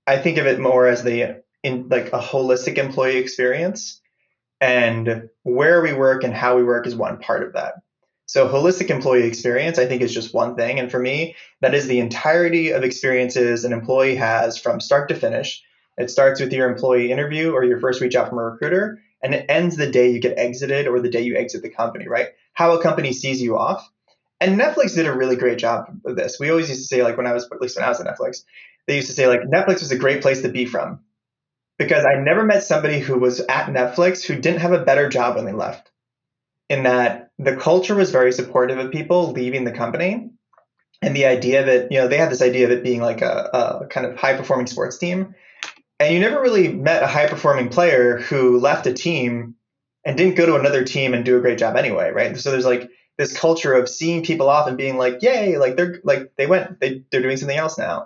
I think of it more as the in like a holistic employee experience, and where we work and how we work is one part of that. So holistic employee experience, I think, is just one thing. And for me, that is the entirety of experiences an employee has from start to finish. It starts with your employee interview or your first reach out from a recruiter, and it ends the day you get exited or the day you exit the company, right? How a company sees you off. And Netflix did a really great job of this. We always used to say, like when I was, at least when I was at Netflix, they used to say like Netflix was a great place to be from, because I never met somebody who was at Netflix who didn't have a better job when they left. In that the culture was very supportive of people leaving the company, and the idea that they had this idea of it being like a kind of high performing sports team, and you never really met a high performing player who left a team and didn't go to another team and do a great job anyway, right? So there's like this culture of seeing people off and being like, yay, like they're doing something else now.